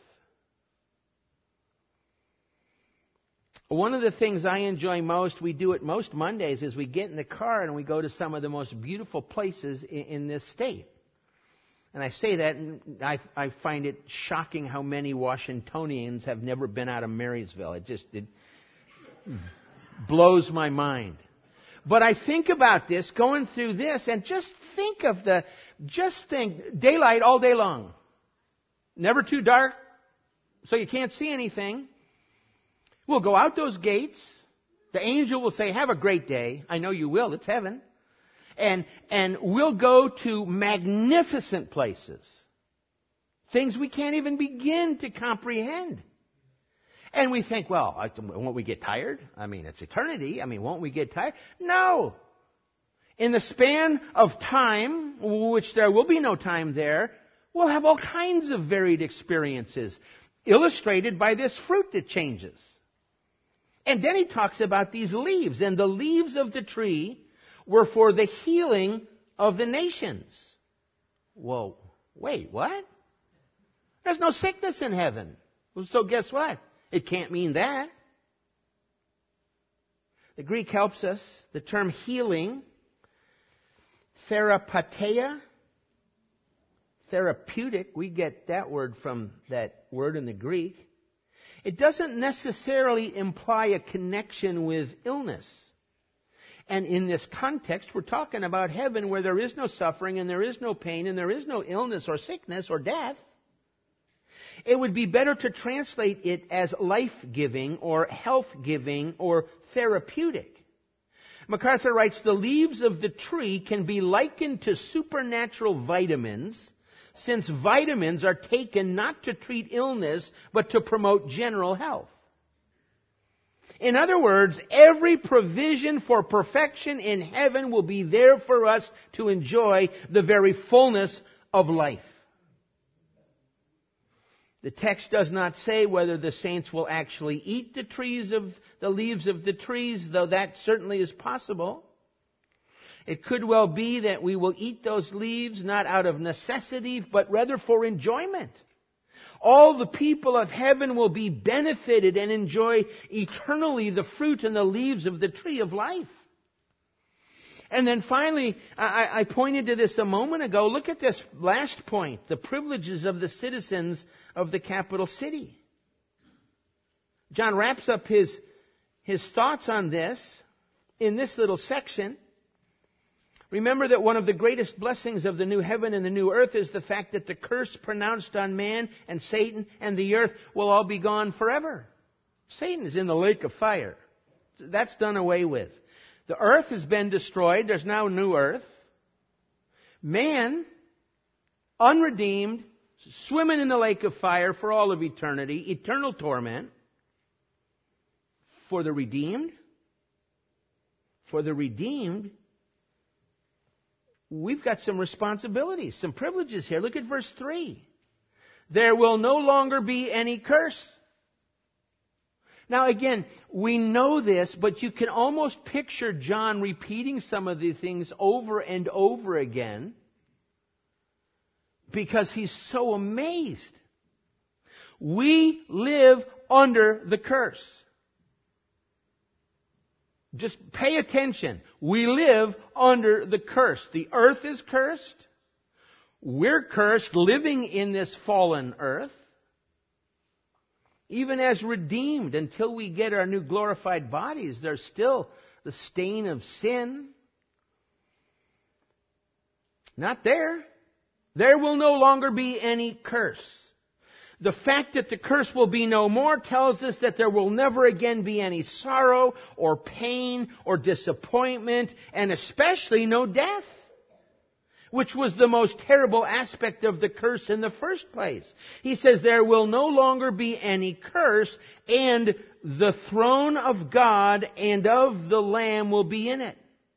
One of the things I enjoy most, we do it most Mondays, is we get in the car and we go to some of the most beautiful places in, in this state. And I say that, and I, I find it shocking how many Washingtonians have never been out of Marysville. It just it blows my mind. But I think about this, going through this, and just think of the, just think, daylight all day long. Never too dark, so you can't see anything. We'll go out those gates. The angel will say, have a great day. I know you will. It's heaven. And, and we'll go to magnificent places. Things we can't even begin to comprehend. And we think, well, won't we get tired? I mean, it's eternity. I mean, won't we get tired? No. In the span of time, which there will be no time there, we'll have all kinds of varied experiences, illustrated by this fruit that changes. And then he talks about these leaves, and the leaves of the tree were for the healing of the nations. Whoa, wait, what? There's no sickness in heaven. So guess what? It can't mean that. The Greek helps us. The term healing, therapeia, therapeutic, we get that word from that word in the Greek. It doesn't necessarily imply a connection with illness. And in this context, we're talking about heaven where there is no suffering and there is no pain and there is no illness or sickness or death. It would be better to translate it as life-giving or health-giving or therapeutic. MacArthur writes, the leaves of the tree can be likened to supernatural vitamins, since vitamins are taken not to treat illness, but to promote general health. In other words, every provision for perfection in heaven will be there for us to enjoy the very fullness of life. The text does not say whether the saints will actually eat the trees of the leaves of the trees, though that certainly is possible. It could well be that we will eat those leaves not out of necessity, but rather for enjoyment. All the people of heaven will be benefited and enjoy eternally the fruit and the leaves of the tree of life. And then finally, I, I pointed to this a moment ago. Look at this last point, the privileges of the citizens of the capital city. John wraps up his, his thoughts on this in this little section. Remember that one of the greatest blessings of the new heaven and the new earth is the fact that the curse pronounced on man and Satan and the earth will all be gone forever. Satan is in the lake of fire. That's done away with. The earth has been destroyed. There's now a new earth. Man, unredeemed, swimming in the lake of fire for all of eternity, eternal torment. For the redeemed, for the redeemed, we've got some responsibilities, some privileges here. Look at verse three. There will no longer be any curse. Now again, we know this, but you can almost picture John repeating some of the things over and over again because he's so amazed. We live under the curse. Just pay attention. We live under the curse. The earth is cursed. We're cursed living in this fallen earth. Even as redeemed, until we get our new glorified bodies, there's still the stain of sin. Not there. There will no longer be any curse. The fact that the curse will be no more tells us that there will never again be any sorrow or pain or disappointment, and especially no death, which was the most terrible aspect of the curse in the first place. He says there will no longer be any curse, and the throne of God and of the Lamb will be in it.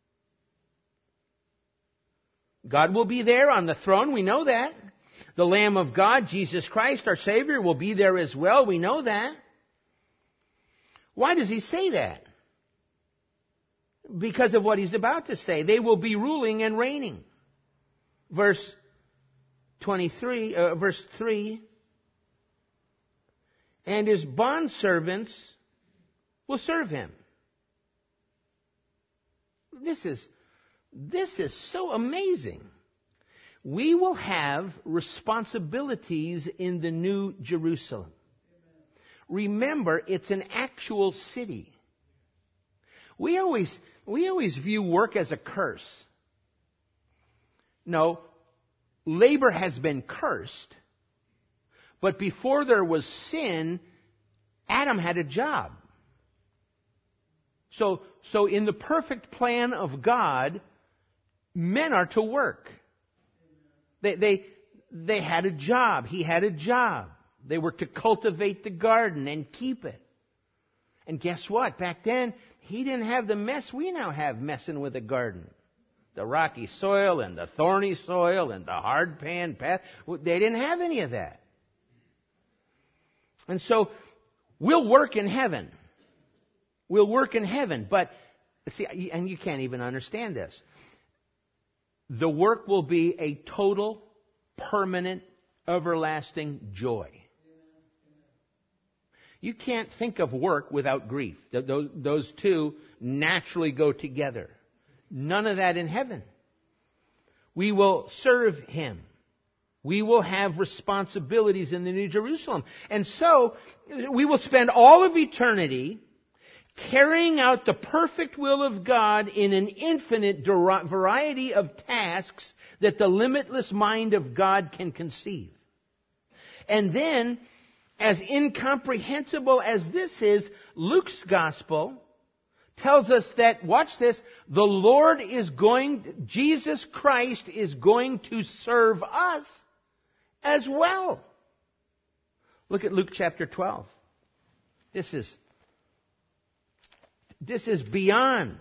God will be there on the throne, we know that. The Lamb of God, Jesus Christ, our Savior, will be there as well. We know that. Why does he say that? Because of what he's about to say. They will be ruling and reigning. Verse twenty-three, uh, verse three. And his bondservants will serve him. This is, this is so amazing. We will have responsibilities in the New Jerusalem. Remember, it's an actual city. We always, we always view work as a curse. No, labor has been cursed, but before there was sin, Adam had a job. So, so in the perfect plan of God, men are to work. They, they, they had a job. He had a job. They were to cultivate the garden and keep it. And guess what? Back then, he didn't have the mess we now have messing with a garden. The rocky soil and the thorny soil and the hard pan path. They didn't have any of that. And so, we'll work in heaven. We'll work in heaven. But, see, and you can't even understand this. The work will be a total, permanent, everlasting joy. You can't think of work without grief. Those, those two naturally go together. None of that in heaven. We will serve him. We will have responsibilities in the New Jerusalem. And so, we will spend all of eternity carrying out the perfect will of God in an infinite variety of tasks that the limitless mind of God can conceive. And then, as incomprehensible as this is, Luke's gospel tells us that, watch this, the Lord is going, Jesus Christ is going to serve us as well. Look at Luke chapter twelve. This is This is beyond,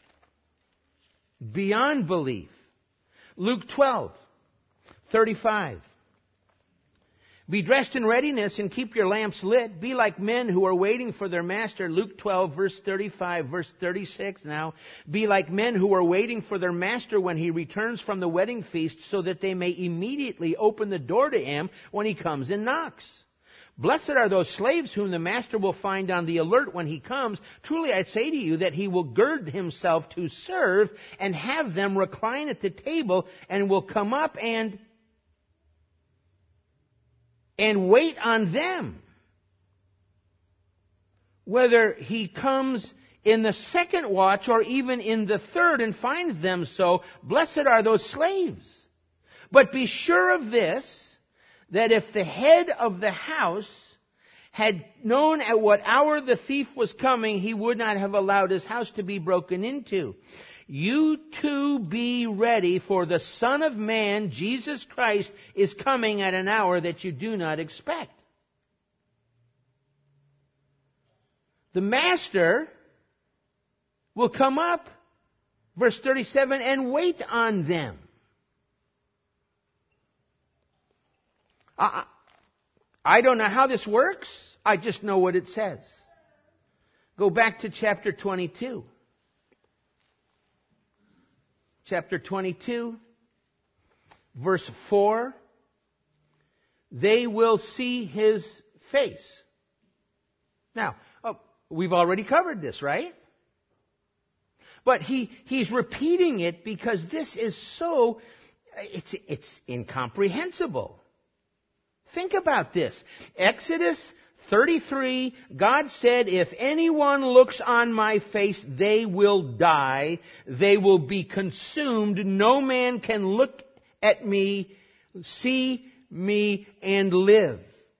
beyond belief. Luke twelve, thirty-five. Be dressed in readiness and keep your lamps lit. Be like men who are waiting for their master. Luke twelve, verse thirty-five, verse thirty-six now. Be like men who are waiting for their master when he returns from the wedding feast, so that they may immediately open the door to him when he comes and knocks. Blessed are those slaves whom the master will find on the alert when he comes. Truly I say to you that he will gird himself to serve and have them recline at the table, and will come up and and wait on them. Whether he comes in the second watch or even in the third and finds them so, blessed are those slaves. But be sure of this, that if the head of the house had known at what hour the thief was coming, he would not have allowed his house to be broken into. You too be ready, for the Son of Man, Jesus Christ, is coming at an hour that you do not expect. The Master will come up, verse thirty-seven, and wait on them. I, I don't know how this works. I just know what it says. Go back to chapter twenty-two. Chapter twenty-two, verse four. They will see his face. Now, oh, we've already covered this, right? But he, he's repeating it because this is so, it's, it's incomprehensible. Think about this. Exodus thirty-three, God said, if anyone looks on my face, they will die. They will be consumed. No man can look at me, see me, and live.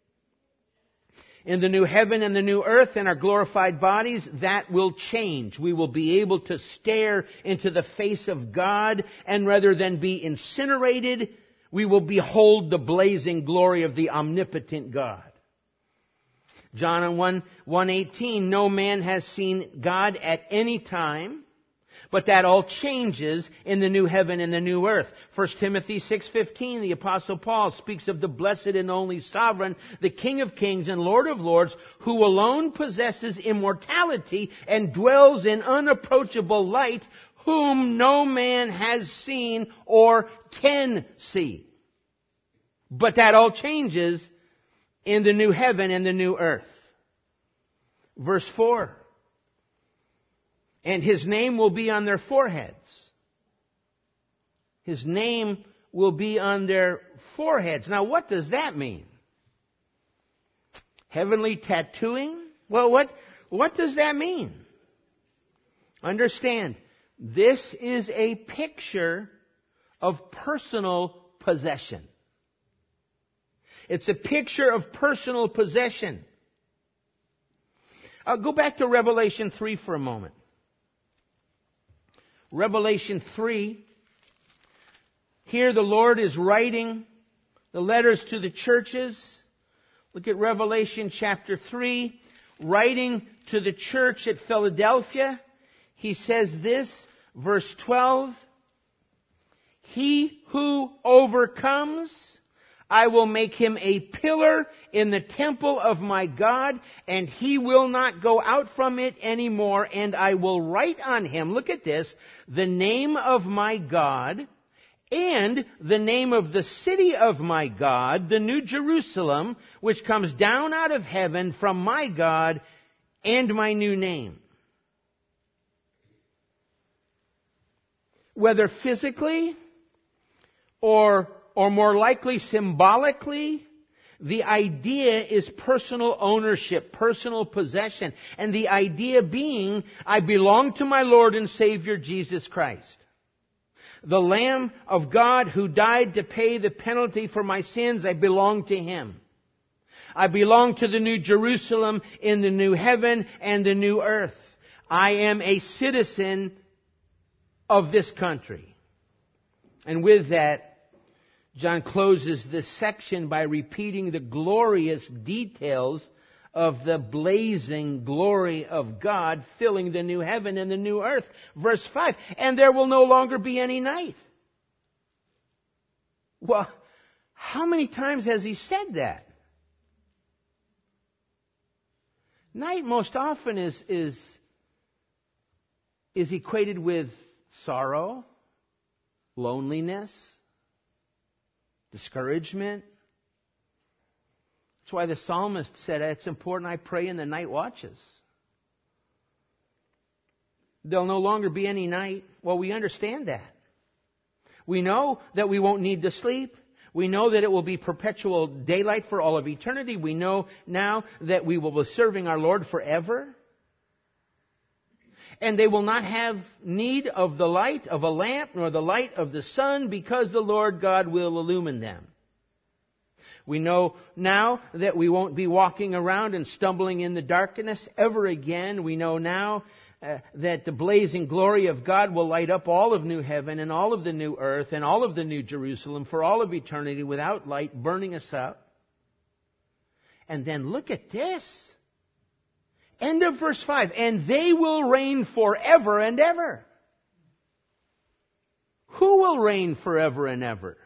In the new heaven and the new earth and our glorified bodies, that will change. We will be able to stare into the face of God, and rather than be incinerated, we will behold the blazing glory of the omnipotent God. John one, one eighteen, no man has seen God at any time, but that all changes in the new heaven and the new earth. First Timothy six fifteen, the Apostle Paul speaks of the blessed and only sovereign, the King of kings and Lord of lords, who alone possesses immortality and dwells in unapproachable light, whom no man has seen or can see. But that all changes in the new heaven and the new earth. Verse four. And his name will be on their foreheads. His name will be on their foreheads. Now, what does that mean? Heavenly tattooing? Well, what, what does that mean? Understand, this is a picture of personal possession. It's a picture of personal possession. I'll go back to Revelation three for a moment. Revelation three. Here the Lord is writing the letters to the churches. Look at Revelation chapter three. Writing to the church at Philadelphia, he says this, verse twelve. He who overcomes, I will make him a pillar in the temple of my God, and he will not go out from it anymore, and I will write on him, look at this, the name of my God, and the name of the city of my God, the New Jerusalem, which comes down out of heaven from my God, and my new name. Whether physically or Or more likely symbolically, the idea is personal ownership, personal possession. And the idea being, I belong to my Lord and Savior Jesus Christ. The Lamb of God who died to pay the penalty for my sins, I belong to Him. I belong to the New Jerusalem in the new heaven and the new earth. I am a citizen of this country. And with that, John closes this section by repeating the glorious details of the blazing glory of God filling the new heaven and the new earth. Verse five, and there will no longer be any night. Well, how many times has he said that? Night most often is, is, is equated with sorrow, loneliness, discouragement. That's why the psalmist said, it's important I pray in the night watches. There'll no longer be any night. Well, we understand that. We know that we won't need to sleep. We know that it will be perpetual daylight for all of eternity. We know now that we will be serving our Lord forever. And they will not have need of the light of a lamp nor the light of the sun, because the Lord God will illumine them. We know now that we won't be walking around and stumbling in the darkness ever again. We know now uh, that the blazing glory of God will light up all of new heaven and all of the new earth and all of the new Jerusalem for all of eternity without light burning us up. And then look at this. End of verse five. And they will reign forever and ever. Who will reign forever and ever?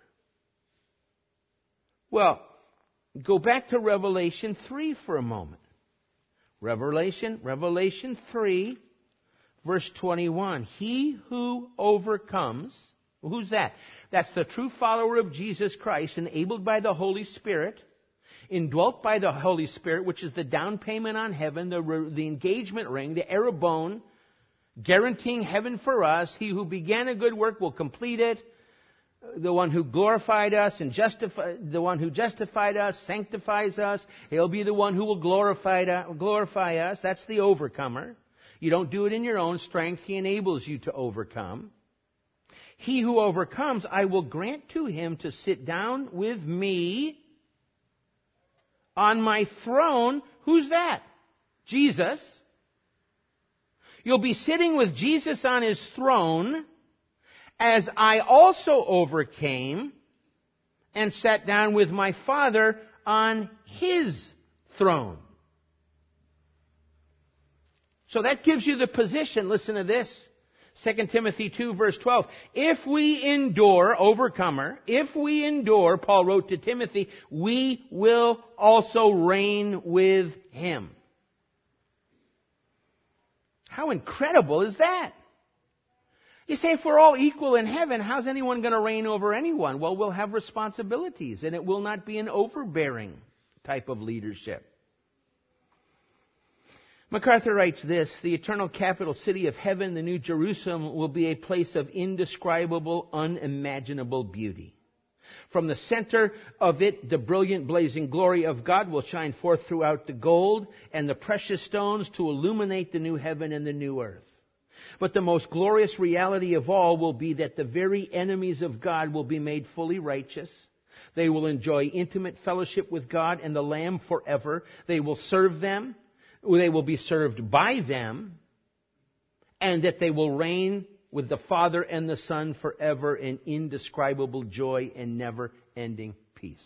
Well, go back to Revelation three for a moment. Revelation, Revelation three, verse twenty-one. He who overcomes, who's that? That's the true follower of Jesus Christ, enabled by the Holy Spirit, indwelt by the Holy Spirit, which is the down payment on heaven, the, the engagement ring, the arrabon, guaranteeing heaven for us. He who began a good work will complete it. The one who glorified us and justified, the one who justified us, sanctifies us. He'll be the one who will glorify, glorify us. That's the overcomer. You don't do it in your own strength. He enables you to overcome. He who overcomes, I will grant to him to sit down with me on my throne. Who's that? Jesus. You'll be sitting with Jesus on his throne, as I also overcame and sat down with my Father on his throne. So that gives you the position. Listen to this. Second Timothy two, verse twelve. If we endure, overcomer, if we endure, Paul wrote to Timothy, we will also reign with him. How incredible is that? You say, if we're all equal in heaven, how's anyone going to reign over anyone? Well, we'll have responsibilities, and it will not be an overbearing type of leadership. MacArthur writes this: the eternal capital city of heaven, the New Jerusalem, will be a place of indescribable, unimaginable beauty. From the center of it, the brilliant blazing glory of God will shine forth throughout the gold and the precious stones to illuminate the new heaven and the new earth. But the most glorious reality of all will be that the very enemies of God will be made fully righteous. They will enjoy intimate fellowship with God and the Lamb forever. They will serve them. They will be served by them. And that they will reign with the Father and the Son forever in indescribable joy and never-ending peace.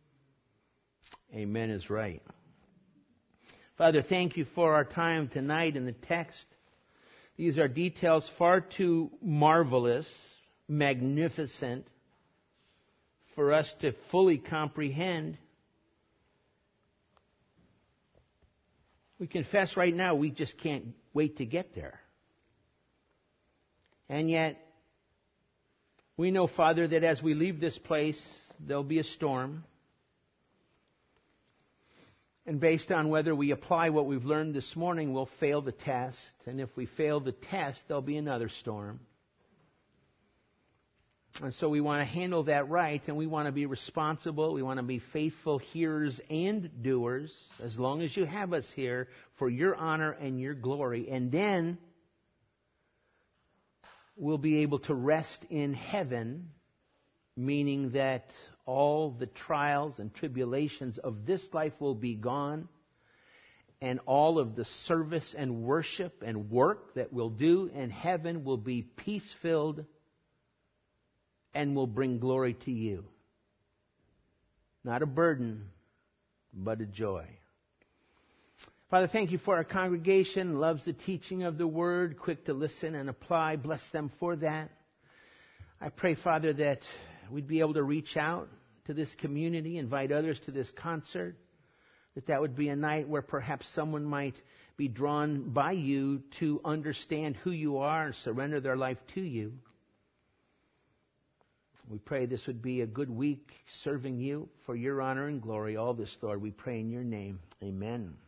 Amen is right. Father, thank you for our time tonight in the text. These are details far too marvelous, magnificent, for us to fully comprehend. We confess right now we just can't wait to get there. And yet, we know, Father, that as we leave this place, there'll be a storm. And based on whether we apply what we've learned this morning, we'll fail the test. And if we fail the test, there'll be another storm. And so we want to handle that right, and we want to be responsible. We want to be faithful hearers and doers, as long as you have us here, for your honor and your glory. And then we'll be able to rest in heaven, meaning that all the trials and tribulations of this life will be gone, and all of the service and worship and work that we'll do in heaven will be peace-filled and will bring glory to you. Not a burden, but a joy. Father, thank you for our congregation, loves the teaching of the Word, quick to listen and apply. Bless them for that. I pray, Father, that we'd be able to reach out to this community, invite others to this concert, that that would be a night where perhaps someone might be drawn by you to understand who you are and surrender their life to you. We pray this would be a good week serving you for your honor and glory. All this, Lord, we pray in your name. Amen.